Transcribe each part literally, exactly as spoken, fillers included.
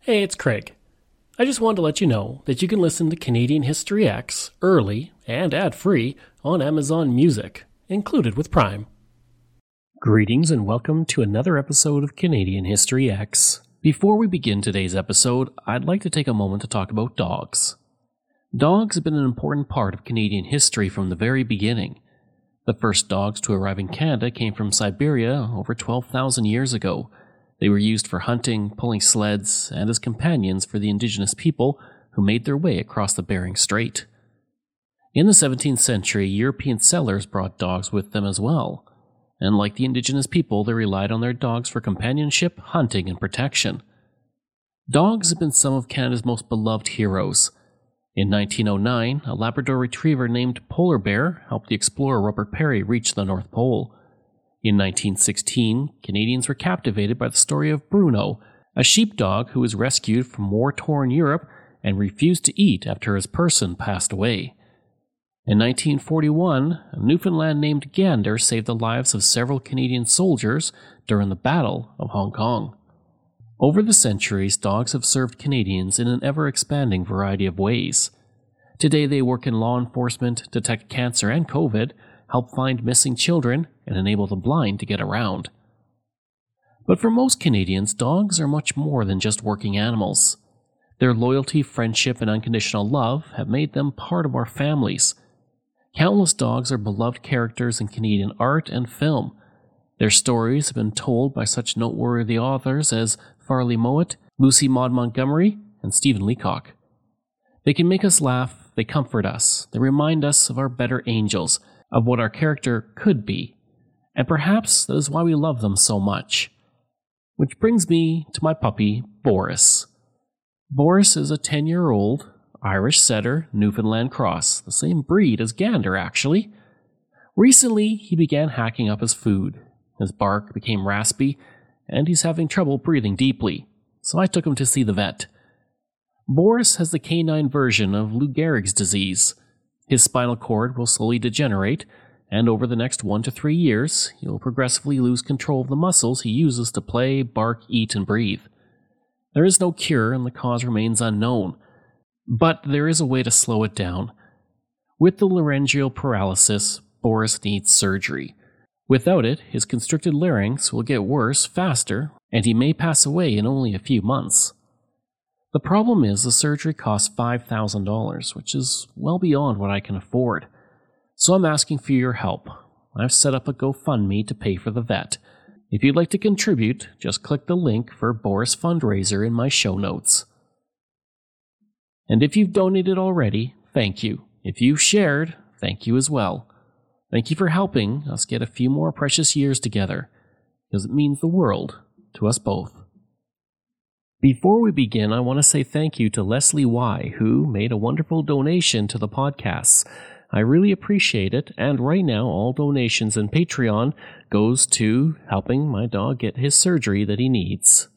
Hey, it's Craig. I just wanted to let you know that you can listen to Canadian History X early and ad-free on Amazon Music, included with Prime. Greetings and welcome to another episode of Canadian History X. Before we begin today's episode, I'd like to take a moment to talk about dogs. Dogs have been an important part of Canadian history from the very beginning. The first dogs to arrive in Canada came from Siberia over twelve thousand years ago. They were used for hunting, pulling sleds, and as companions for the indigenous people who made their way across the Bering Strait. In the seventeenth century, European settlers brought dogs with them as well, and like the indigenous people, they relied on their dogs for companionship, hunting, and protection. Dogs have been some of Canada's most beloved heroes. In nineteen oh nine, a Labrador Retriever named Polar Bear helped the explorer Robert Perry reach the North Pole. In nineteen sixteen, Canadians were captivated by the story of Bruno, a sheepdog who was rescued from war-torn Europe and refused to eat after his person passed away. In nineteen forty-one, a Newfoundland named Gander saved the lives of several Canadian soldiers during the Battle of Hong Kong. Over the centuries, dogs have served Canadians in an ever-expanding variety of ways. Today they work in law enforcement, detect cancer and COVID, help find missing children, and enable the blind to get around. But for most Canadians, dogs are much more than just working animals. Their loyalty, friendship, and unconditional love have made them part of our families. Countless dogs are beloved characters in Canadian art and film. Their stories have been told by such noteworthy authors as Farley Mowat, Lucy Maud Montgomery, and Stephen Leacock. They can make us laugh, they comfort us, they remind us of our better angels, of what our character could be, and perhaps that is why we love them so much. Which brings me to my puppy, Boris. Boris is a ten-year-old Irish setter Newfoundland cross, the same breed as Gander, actually. Recently, he began hacking up his food. His bark became raspy, and he's having trouble breathing deeply, so I took him to see the vet. Boris has the canine version of Lou Gehrig's disease. His spinal cord will slowly degenerate, and over the next one to three years, he will progressively lose control of the muscles he uses to play, bark, eat, and breathe. There is no cure, and the cause remains unknown. But there is a way to slow it down. With the laryngeal paralysis, Boris needs surgery. Without it, his constricted larynx will get worse faster, and he may pass away in only a few months. The problem is the surgery costs five thousand dollars, which is well beyond what I can afford. So I'm asking for your help. I've set up a GoFundMe to pay for the vet. If you'd like to contribute, just click the link for Boris Fundraiser in my show notes. And if you've donated already, thank you. If you've shared, thank you as well. Thank you for helping us get a few more precious years together, because it means the world to us both. Before we begin, I want to say thank you to Leslie Y., who made a wonderful donation to the podcasts. I really appreciate it, and right now all donations and Patreon goes to helping my dog get his surgery that he needs.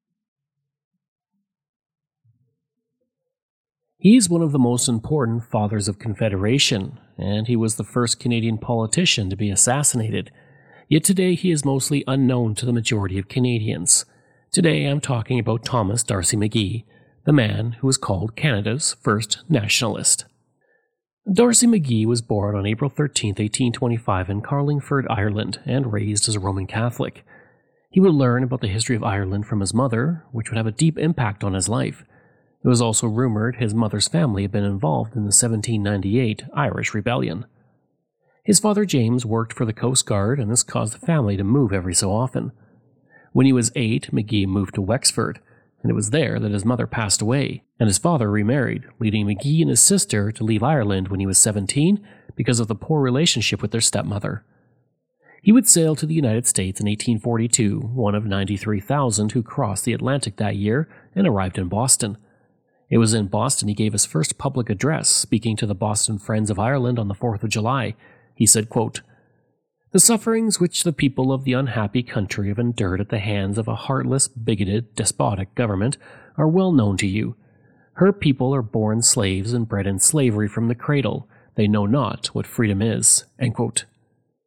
He's one of the most important fathers of Confederation, and he was the first Canadian politician to be assassinated. Yet today he is mostly unknown to the majority of Canadians. Today I'm talking about Thomas D'Arcy McGee, the man who was called Canada's first nationalist. D'Arcy McGee was born on April thirteenth, eighteen twenty-five in Carlingford, Ireland, and raised as a Roman Catholic. He would learn about the history of Ireland from his mother, which would have a deep impact on his life. It was also rumored his mother's family had been involved in the seventeen ninety-eight Irish Rebellion. His father James worked for the Coast Guard, and this caused the family to move every so often. When he was eight, McGee moved to Wexford, and it was there that his mother passed away, and his father remarried, leading McGee and his sister to leave Ireland when he was seventeen because of the poor relationship with their stepmother. He would sail to the United States in eighteen forty-two, one of ninety-three thousand who crossed the Atlantic that year and arrived in Boston. It was in Boston he gave his first public address, speaking to the Boston Friends of Ireland on the fourth of July. He said, quote, "The sufferings which the people of the unhappy country have endured at the hands of a heartless, bigoted, despotic government are well known to you. Her people are born slaves and bred in slavery from the cradle. They know not what freedom is." End quote.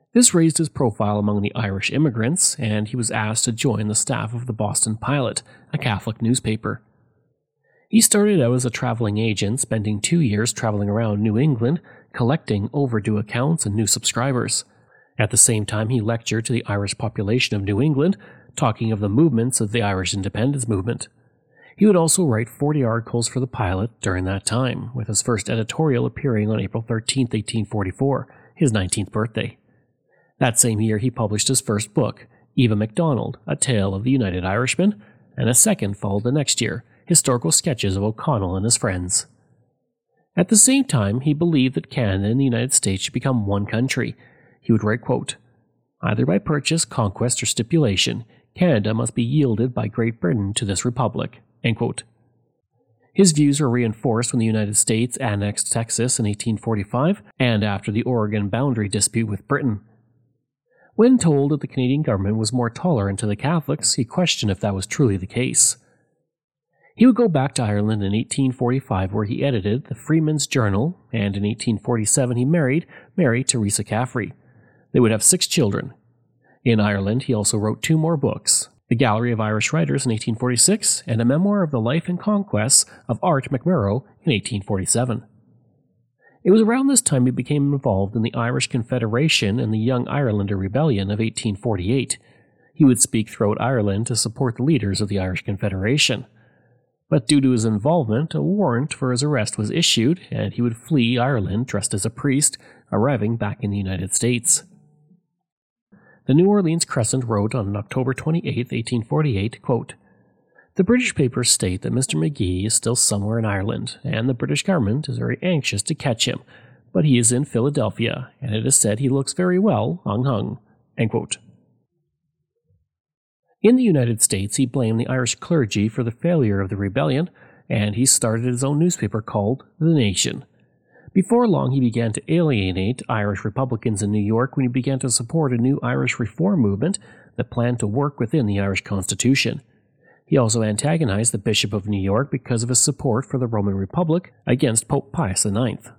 This raised his profile among the Irish immigrants, and he was asked to join the staff of the Boston Pilot, a Catholic newspaper. He started out as a traveling agent, spending two years traveling around New England, collecting overdue accounts and new subscribers. At the same time, he lectured to the Irish population of New England, talking of the movements of the Irish independence movement. He would also write forty articles for the Pilot during that time, with his first editorial appearing on April thirteenth, eighteen forty-four, his nineteenth birthday. That same year, he published his first book, Eva MacDonald, A Tale of the United Irishman, and a second followed the next year, Historical Sketches of O'Connell and His Friends. At the same time, he believed that Canada and the United States should become one country. He would write, quote, "Either by purchase, conquest, or stipulation, Canada must be yielded by Great Britain to this republic." End quote. His views were reinforced when the United States annexed Texas in eighteen forty-five and after the Oregon boundary dispute with Britain. When told that the Canadian government was more tolerant to the Catholics, he questioned if that was truly the case. He would go back to Ireland in eighteen forty-five, where he edited the Freeman's Journal, and in eighteen forty-seven he married Mary Teresa Caffrey. They would have six children. In Ireland, he also wrote two more books, The Gallery of Irish Writers in eighteen forty-six, and a memoir of the life and conquests of Art McMurrough in eighteen forty-seven. It was around this time he became involved in the Irish Confederation and the Young Irelander Rebellion of eighteen forty-eight. He would speak throughout Ireland to support the leaders of the Irish Confederation. But due to his involvement, a warrant for his arrest was issued, and he would flee Ireland dressed as a priest, arriving back in the United States. The New Orleans Crescent wrote on October twenty-eighth, eighteen forty-eight, quote, "The British papers state that Mister McGee is still somewhere in Ireland, and the British government is very anxious to catch him, but he is in Philadelphia, and it is said he looks very well, hung hung." End quote. In the United States, he blamed the Irish clergy for the failure of the rebellion, and he started his own newspaper called The Nation. Before long, he began to alienate Irish Republicans in New York when he began to support a new Irish reform movement that planned to work within the Irish Constitution. He also antagonized the Bishop of New York because of his support for the Roman Republic against Pope Pius the ninth.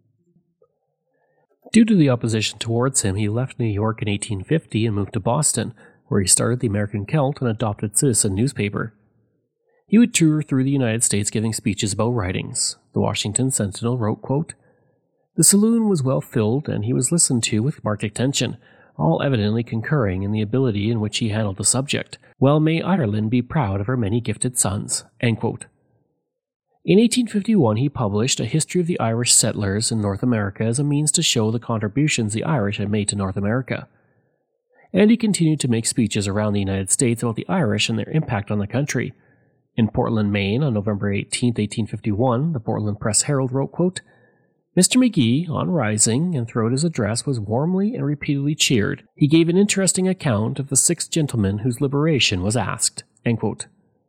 Due to the opposition towards him, he left New York in eighteen fifty and moved to Boston, where he started the American Celt, an adopted citizen newspaper. He would tour through the United States giving speeches about writings. The Washington Sentinel wrote, quote, "The saloon was well filled, and he was listened to with marked attention, all evidently concurring in the ability in which he handled the subject. Well may Ireland be proud of her many gifted sons." End quote. In eighteen fifty-one, he published A History of the Irish Settlers in North America as a means to show the contributions the Irish had made to North America. And he continued to make speeches around the United States about the Irish and their impact on the country. In Portland, Maine, on November eighteenth, eighteen fifty-one, the Portland Press-Herald wrote, quote, "Mister McGee, on rising and throughout his address, was warmly and repeatedly cheered. He gave an interesting account of the six gentlemen whose liberation was asked." End quote.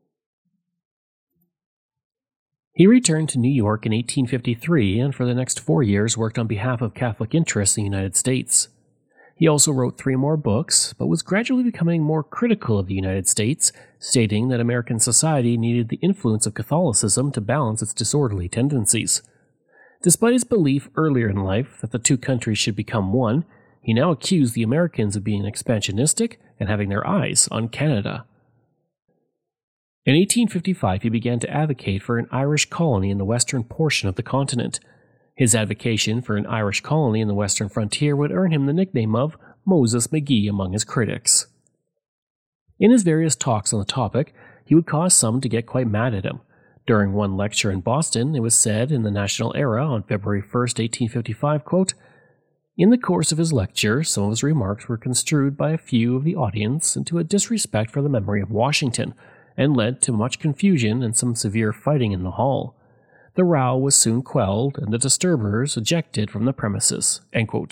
He returned to New York in eighteen fifty-three and for the next four years worked on behalf of Catholic interests in the United States. He also wrote three more books, but was gradually becoming more critical of the United States, stating that American society needed the influence of Catholicism to balance its disorderly tendencies. Despite his belief earlier in life that the two countries should become one, he now accused the Americans of being expansionistic and having their eyes on Canada. In eighteen fifty-five, he began to advocate for an Irish colony in the western portion of the continent. His advocacy for an Irish colony in the western frontier would earn him the nickname of Moses McGee among his critics. In his various talks on the topic, he would cause some to get quite mad at him. During one lecture in Boston, it was said in the National Era on February first, eighteen fifty-five, quote, "In the course of his lecture, some of his remarks were construed by a few of the audience into a disrespect for the memory of Washington, and led to much confusion and some severe fighting in the hall. The row was soon quelled, and the disturbers ejected from the premises." End quote.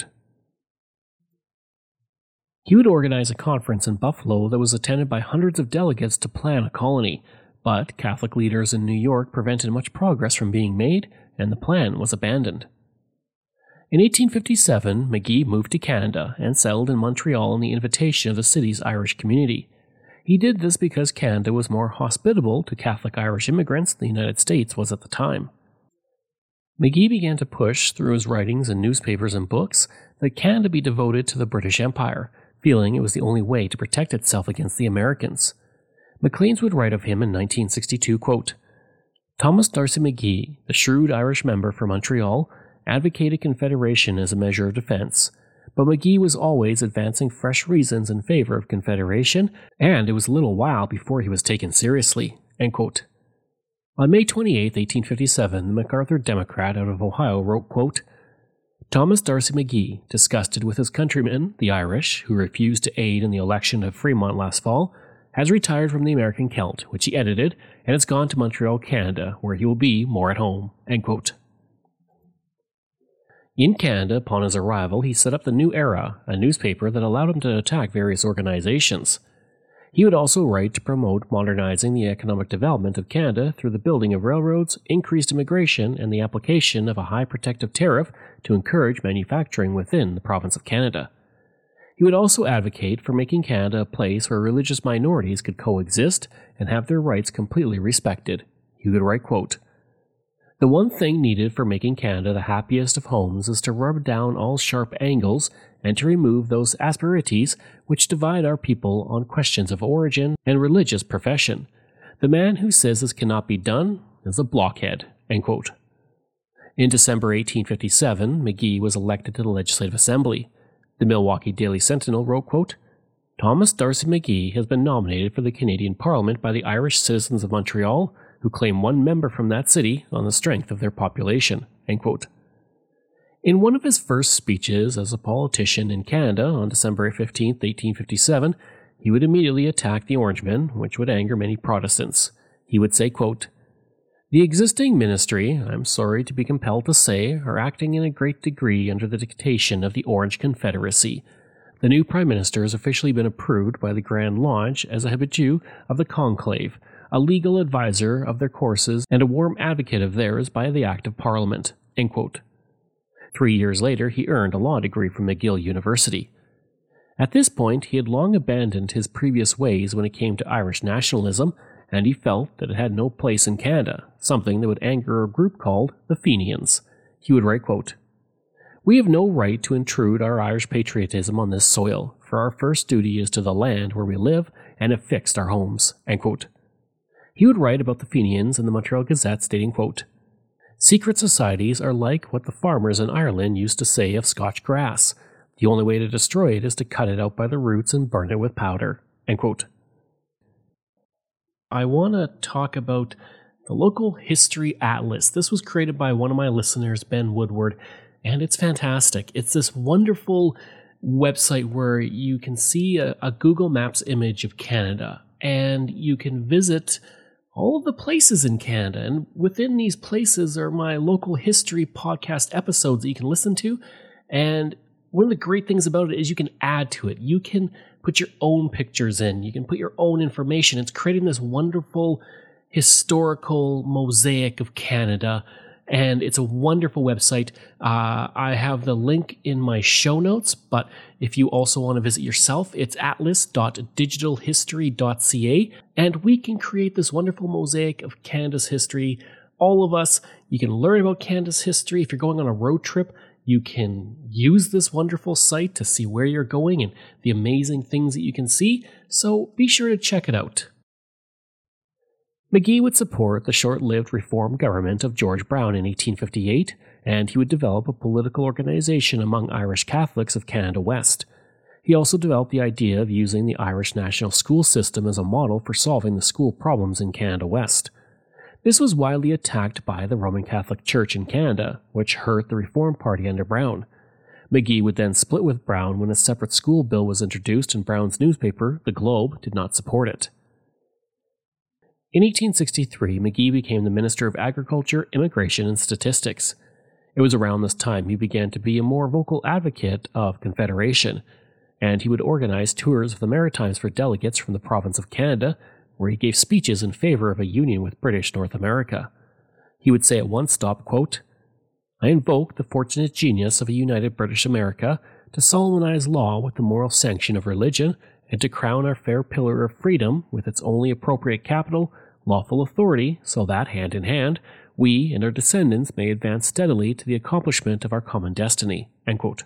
He would organize a conference in Buffalo that was attended by hundreds of delegates to plan a colony, but Catholic leaders in New York prevented much progress from being made, and the plan was abandoned. In eighteen fifty-seven, McGee moved to Canada and settled in Montreal on the invitation of the city's Irish community. He did this because Canada was more hospitable to Catholic Irish immigrants than the United States was at the time. McGee began to push through his writings in newspapers and books that Canada be devoted to the British Empire, feeling it was the only way to protect itself against the Americans. Maclean's would write of him in nineteen sixty-two, quote, Thomas D'Arcy McGee, the shrewd Irish member for Montreal, advocated Confederation as a measure of defense, but McGee was always advancing fresh reasons in favor of Confederation, and it was a little while before he was taken seriously. End quote. On May twenty-eighth, eighteen fifty-seven, the MacArthur Democrat out of Ohio wrote, quote, Thomas D'Arcy McGee, disgusted with his countrymen, the Irish, who refused to aid in the election of Fremont last fall, has retired from the American Celt, which he edited, and has gone to Montreal, Canada, where he will be more at home. End quote. In Canada, upon his arrival, he set up the New Era, a newspaper that allowed him to attack various organizations. He would also write to promote modernizing the economic development of Canada through the building of railroads, increased immigration, and the application of a high protective tariff to encourage manufacturing within the province of Canada. He would also advocate for making Canada a place where religious minorities could coexist and have their rights completely respected. He would write, quote, The one thing needed for making Canada the happiest of homes is to rub down all sharp angles and to remove those asperities which divide our people on questions of origin and religious profession. The man who says this cannot be done is a blockhead. End quote. In December eighteen fifty-seven, McGee was elected to the Legislative Assembly. The Milwaukee Daily Sentinel wrote, quote, Thomas D'Arcy McGee has been nominated for the Canadian Parliament by the Irish citizens of Montreal, who claim one member from that city on the strength of their population. End quote. In one of his first speeches as a politician in Canada on December fifteenth, eighteen fifty-seven, he would immediately attack the Orangemen, which would anger many Protestants. He would say, quote, The existing ministry, I'm sorry to be compelled to say, are acting in a great degree under the dictation of the Orange Confederacy. The new Prime Minister has officially been approved by the Grand Lodge as a habitue of the conclave, a legal advisor of their courses, and a warm advocate of theirs by the Act of Parliament. End quote. Three years later, he earned a law degree from McGill University. At this point, he had long abandoned his previous ways when it came to Irish nationalism, and he felt that it had no place in Canada, something that would anger a group called the Fenians. He would write, quote, We have no right to intrude our Irish patriotism on this soil, for our first duty is to the land where we live and have fixed our homes. End quote. He would write about the Fenians in the Montreal Gazette, stating, quote, Secret societies are like what the farmers in Ireland used to say of Scotch grass. The only way to destroy it is to cut it out by the roots and burn it with powder. End quote. I want to talk about the Local History Atlas. This was created by one of my listeners, Ben Woodward, and it's fantastic. It's this wonderful website where you can see a, a Google Maps image of Canada, and you can visit all of the places in Canada. And within these places are my local history podcast episodes that you can listen to. And one of the great things about it is you can add to it. You can put your own pictures in. You can put your own information. It's creating this wonderful historical mosaic of Canada. And it's a wonderful website. Uh, I have the link in my show notes, but if you also want to visit yourself, it's atlas dot digital history dot c a, and we can create this wonderful mosaic of Canada's history. All of us, you can learn about Canada's history. If you're going on a road trip, you can use this wonderful site to see where you're going and the amazing things that you can see, so be sure to check it out. McGee would support the short-lived reform government of George Brown in eighteen fifty-eight, and he would develop a political organization among Irish Catholics of Canada West. He also developed the idea of using the Irish national school system as a model for solving the school problems in Canada West. This was widely attacked by the Roman Catholic Church in Canada, which hurt the Reform Party under Brown. McGee would then split with Brown when a separate school bill was introduced, and Brown's newspaper, The Globe, did not support it. In eighteen sixty-three, McGee became the Minister of Agriculture, Immigration, and Statistics. It was around this time he began to be a more vocal advocate of Confederation, and he would organize tours of the Maritimes for delegates from the province of Canada, where he gave speeches in favor of a union with British North America. He would say at one stop, quote, I invoke the fortunate genius of a united British America to solemnize law with the moral sanction of religion, and to crown our fair pillar of freedom with its only appropriate capital, lawful authority, so that, hand in hand, We and our descendants may advance steadily to the accomplishment of our common destiny." End quote.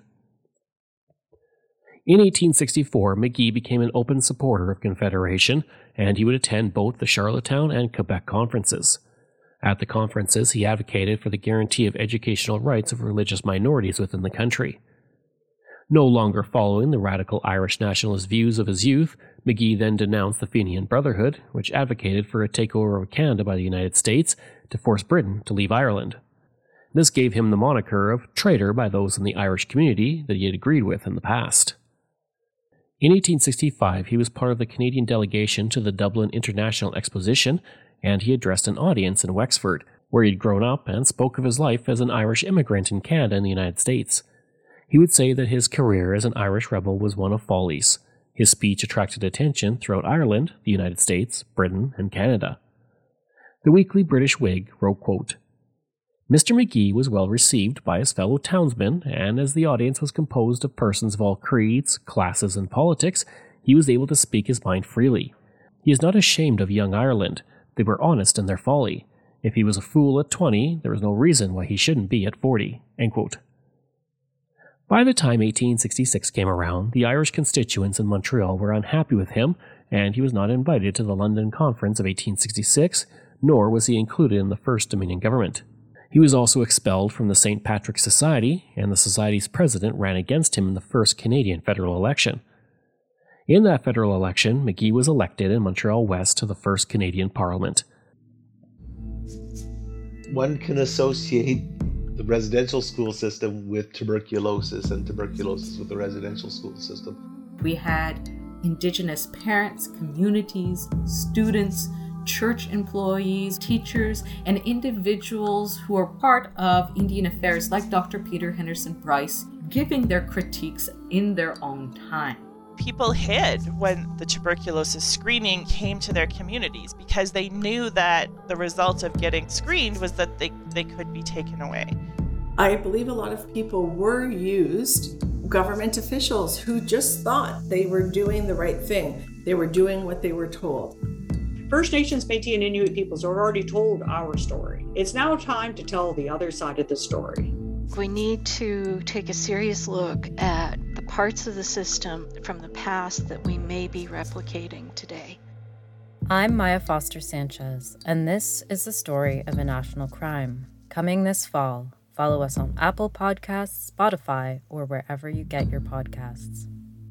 In eighteen sixty-four, McGee became an open supporter of Confederation, and he would attend both the Charlottetown and Quebec conferences. At the conferences, he advocated for the guarantee of educational rights of religious minorities within the country. No longer following the radical Irish nationalist views of his youth, McGee then denounced the Fenian Brotherhood, which advocated for a takeover of Canada by the United States to force Britain to leave Ireland. This gave him the moniker of traitor by those in the Irish community that he had agreed with in the past. In eighteen sixty-five, he was part of the Canadian delegation to the Dublin International Exposition, and he addressed an audience in Wexford, where he had grown up and spoke of his life as an Irish immigrant in Canada and the United States. He would say that his career as an Irish rebel was one of follies. His speech attracted attention throughout Ireland, the United States, Britain, and Canada. The Weekly British Whig wrote, quote, "Mister McGee was well received by his fellow townsmen, and as the audience was composed of persons of all creeds, classes, and politics, he was able to speak his mind freely. He is not ashamed of Young Ireland. They were honest in their folly. If he was a fool at twenty, there was no reason why he shouldn't be at forty." End quote. By the time eighteen sixty-six came around, the Irish constituents in Montreal were unhappy with him, and he was not invited to the London Conference of eighteen sixty-six, nor was he included in the First Dominion government. He was also expelled from the Saint Patrick's Society, and the Society's president ran against him in the first Canadian federal election. In that federal election, McGee was elected in Montreal West to the first Canadian Parliament. One can associate the residential school system with tuberculosis, and tuberculosis with the residential school system. We had Indigenous parents, communities, students, church employees, teachers, and individuals who are part of Indian affairs like Doctor Peter Henderson Price giving their critiques in their own time. People hid when the tuberculosis screening came to their communities because they knew that the result of getting screened was that they, they could be taken away. I believe a lot of people were used, government officials who just thought they were doing the right thing. They were doing what they were told. First Nations, Métis, and Inuit peoples have already told our story. It's now time to tell the other side of the story. We need to take a serious look at the parts of the system from the past that we may be replicating today. I'm Maya Foster Sanchez, and this is the story of a national crime. Coming this fall. Follow us on Apple Podcasts, Spotify, or wherever you get your podcasts.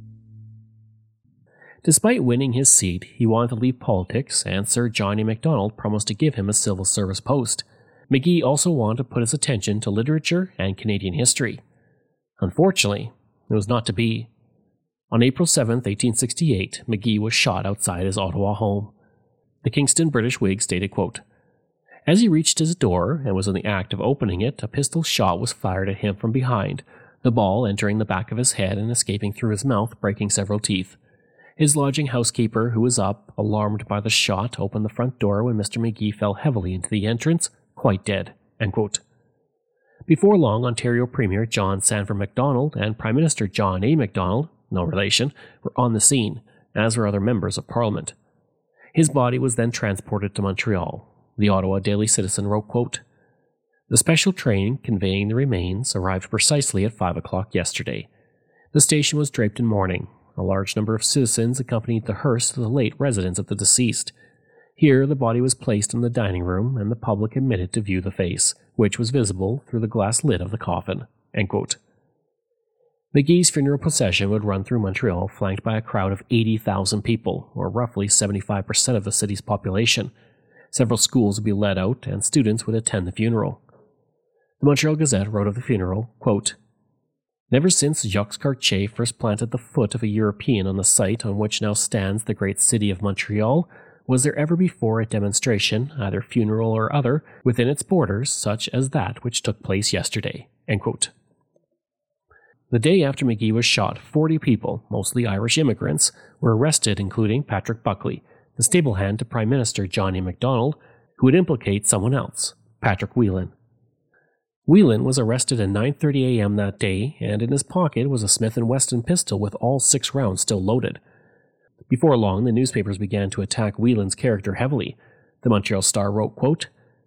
Despite winning his seat, he wanted to leave politics, and Sir John A. Macdonald promised to give him a civil service post. McGee also wanted to put his attention to literature and Canadian history. Unfortunately, it was not to be. On April seventh, eighteen sixty-eight, McGee was shot outside his Ottawa home. The Kingston British Whig stated, quote, "As he reached his door and was in the act of opening it, a pistol shot was fired at him from behind, the ball entering the back of his head and escaping through his mouth, breaking several teeth. His lodging housekeeper, who was up, alarmed by the shot, opened the front door when Mister McGee fell heavily into the entrance, quite dead." End quote. Before long, Ontario Premier John Sanford Macdonald and Prime Minister John A. Macdonald, no relation, were on the scene, as were other members of Parliament. His body was then transported to Montreal. The Ottawa Daily Citizen wrote, quote, "The special train conveying the remains arrived precisely at five o'clock yesterday. The station was draped in mourning. A large number of citizens accompanied the hearse to the late residence of the deceased. Here the body was placed in the dining room, and the public admitted to view the face, which was visible through the glass lid of the coffin." End quote. McGee's funeral procession would run through Montreal, flanked by a crowd of eighty thousand people, or roughly seventy-five percent of the city's population. Several schools would be let out, and students would attend the funeral. The Montreal Gazette wrote of the funeral, quote, "Never since Jacques Cartier first planted the foot of a European on the site on which now stands the great city of Montreal, was there ever before a demonstration, either funeral or other, within its borders, such as that which took place yesterday." End quote. The day after McGee was shot, forty people, mostly Irish immigrants, were arrested, including Patrick Buckley, the stable hand to Prime Minister John A. Macdonald, who would implicate someone else, Patrick Whelan. Whelan was arrested at nine thirty a.m. that day, and in his pocket was a Smith and Wesson pistol with all six rounds still loaded. Before long, the newspapers began to attack Whelan's character heavily. The Montreal Star wrote, quote,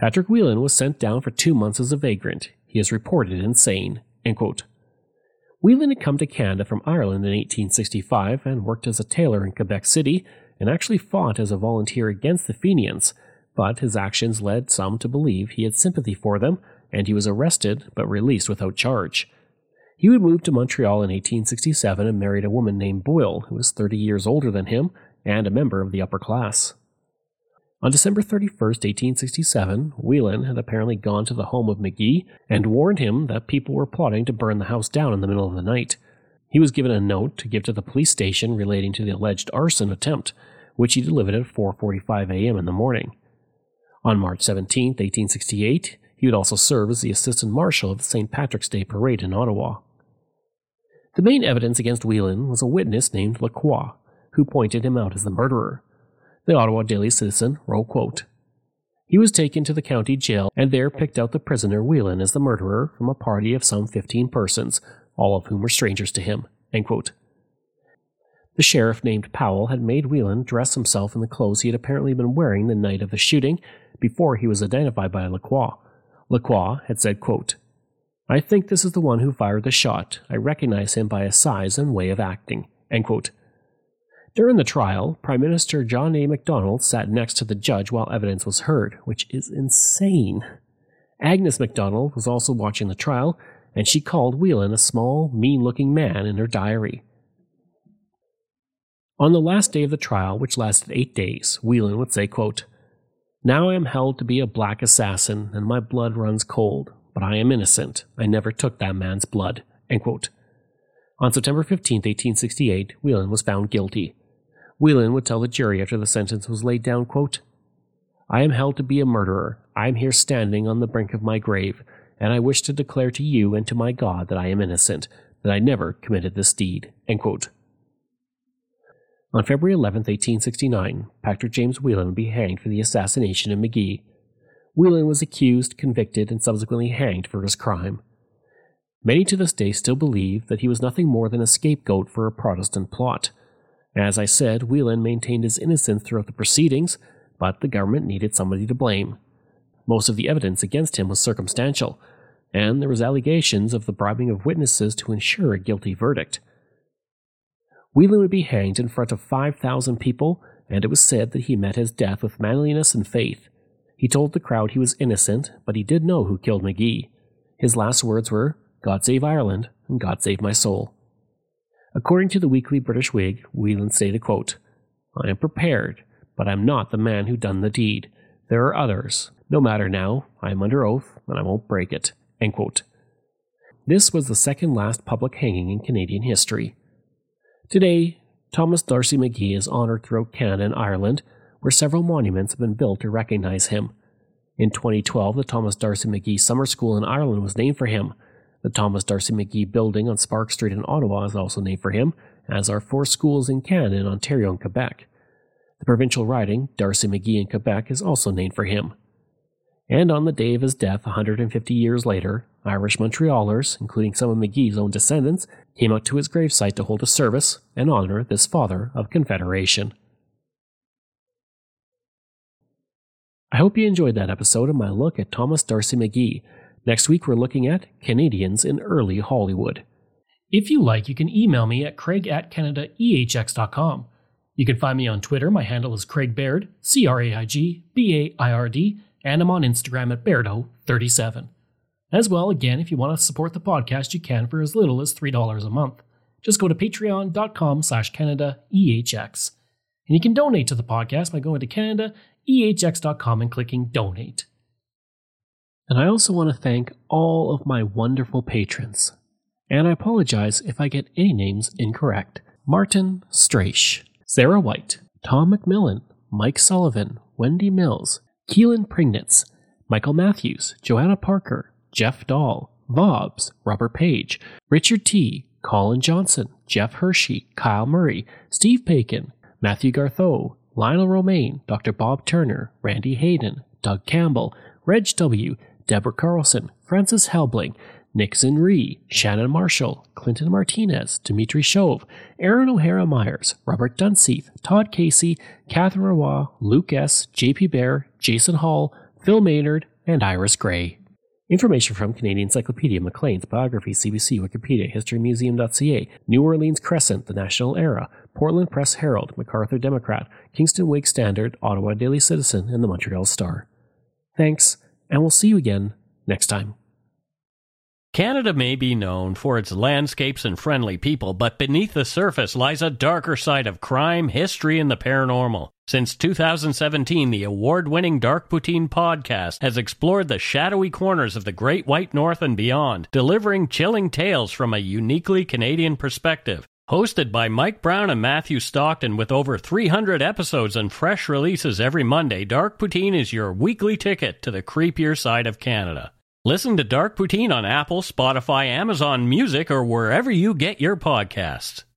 Patrick Whelan was sent down for two months as a vagrant. He is reported insane." End quote. Whelan had come to Canada from Ireland in eighteen sixty-five and worked as a tailor in Quebec City and actually fought as a volunteer against the Fenians, but his actions led some to believe he had sympathy for them, and he was arrested but released without charge. He would move to Montreal in eighteen sixty-seven and married a woman named Boyle, who was thirty years older than him and a member of the upper class. On December thirty-first, eighteen sixty-seven, Whelan had apparently gone to the home of McGee and warned him that people were plotting to burn the house down in the middle of the night. He was given a note to give to the police station relating to the alleged arson attempt, which he delivered at four forty-five a.m. in the morning. On March seventeenth, eighteen sixty-eight, he would also serve as the assistant marshal of the Saint Patrick's Day Parade in Ottawa. The main evidence against Whelan was a witness named Lacroix, who pointed him out as the murderer. The Ottawa Daily Citizen wrote, quote, "He was taken to the county jail and there picked out the prisoner Whelan as the murderer from a party of some fifteen persons, all of whom were strangers to him." End quote. The sheriff named Powell had made Whelan dress himself in the clothes he had apparently been wearing the night of the shooting before he was identified by Lacroix. Lacroix had said, quote, "I think this is the one who fired the shot. I recognize him by his size and way of acting." End quote. During the trial, Prime Minister John A. Macdonald sat next to the judge while evidence was heard, which is insane. Agnes Macdonald was also watching the trial, and she called Whelan a small, mean-looking man in her diary. On the last day of the trial, which lasted eight days, Whelan would say, quote, "Now I am held to be a black assassin, and my blood runs cold, but I am innocent. I never took that man's blood." End quote. On September fifteenth, eighteen sixty-eight, Whelan was found guilty. Whelan would tell the jury after the sentence was laid down, quote, "I am held to be a murderer. I am here standing on the brink of my grave, and I wish to declare to you and to my God that I am innocent, that I never committed this deed." End quote. On February eleventh, eighteen sixty-nine, Patrick James Whelan would be hanged for the assassination of McGee. Whelan was accused, convicted, and subsequently hanged for his crime. Many to this day still believe that he was nothing more than a scapegoat for a Protestant plot. As I said, Whelan maintained his innocence throughout the proceedings, but the government needed somebody to blame. Most of the evidence against him was circumstantial, and there was allegations of the bribing of witnesses to ensure a guilty verdict. Whelan would be hanged in front of five thousand people, and it was said that he met his death with manliness and faith. He told the crowd he was innocent, but he did know who killed McGee. His last words were, "God save Ireland, and God save my soul." According to the Weekly British Whig, Whelan stated, quote, "I am prepared, but I am not the man who done the deed. There are others. No matter now, I am under oath, and I won't break it." End quote. This was the second last public hanging in Canadian history. Today, Thomas D'Arcy McGee is honoured throughout Canada and Ireland, where several monuments have been built to recognize him. In twenty twelve, the Thomas D'Arcy McGee Summer School in Ireland was named for him. The Thomas D'Arcy McGee building on Spark Street in Ottawa is also named for him, as are four schools in Canada and Ontario and Quebec. The provincial riding, D'Arcy McGee in Quebec, is also named for him. And on the day of his death one hundred fifty years later, Irish Montrealers, including some of McGee's own descendants, came out to his gravesite to hold a service and honour this father of Confederation. I hope you enjoyed that episode of my look at Thomas D'Arcy McGee. Next week we're looking at Canadians in early Hollywood. If you like, you can email me at craig at canada e h x dot com. You can find me on Twitter. My handle is Craig Baird, C R A I G B A I R D, and I'm on Instagram at Bairdo thirty-seven. As well, again, if you want to support the podcast, you can for as little as three dollars a month. Just go to patreon.com slash Canada EHX. And you can donate to the podcast by going to canada e h x dot com and clicking donate. And I also want to thank all of my wonderful patrons. And I apologize if I get any names incorrect. Martin Straish, Sarah White, Tom McMillan, Mike Sullivan, Wendy Mills, Keelan Prignitz, Michael Matthews, Joanna Parker, Jeff Dahl, Vobs, Robert Page, Richard T., Colin Johnson, Jeff Hershey, Kyle Murray, Steve Paikin, Matthew Gartho, Lionel Romaine, Doctor Bob Turner, Randy Hayden, Doug Campbell, Reg W., Deborah Carlson, Francis Helbling, Nixon Ree, Shannon Marshall, Clinton Martinez, Dimitri Chauve, Aaron O'Hara Myers, Robert Dunseith, Todd Casey, Catherine Roy, Luke S., J P Bear, Jason Hall, Phil Maynard, and Iris Gray. Information from Canadian Encyclopedia, Maclean's, Biography, C B C, Wikipedia, history museum dot c a, New Orleans Crescent, The National Era, Portland Press Herald, MacArthur Democrat, Kingston Whig Standard, Ottawa Daily Citizen, and the Montreal Star. Thanks, and we'll see you again next time. Canada may be known for its landscapes and friendly people, but beneath the surface lies a darker side of crime, history, and the paranormal. Since two thousand seventeen, the award-winning Dark Poutine podcast has explored the shadowy corners of the Great White North and beyond, delivering chilling tales from a uniquely Canadian perspective. Hosted by Mike Brown and Matthew Stockton with over three hundred episodes and fresh releases every Monday, Dark Poutine is your weekly ticket to the creepier side of Canada. Listen to Dark Poutine on Apple, Spotify, Amazon Music, or wherever you get your podcasts.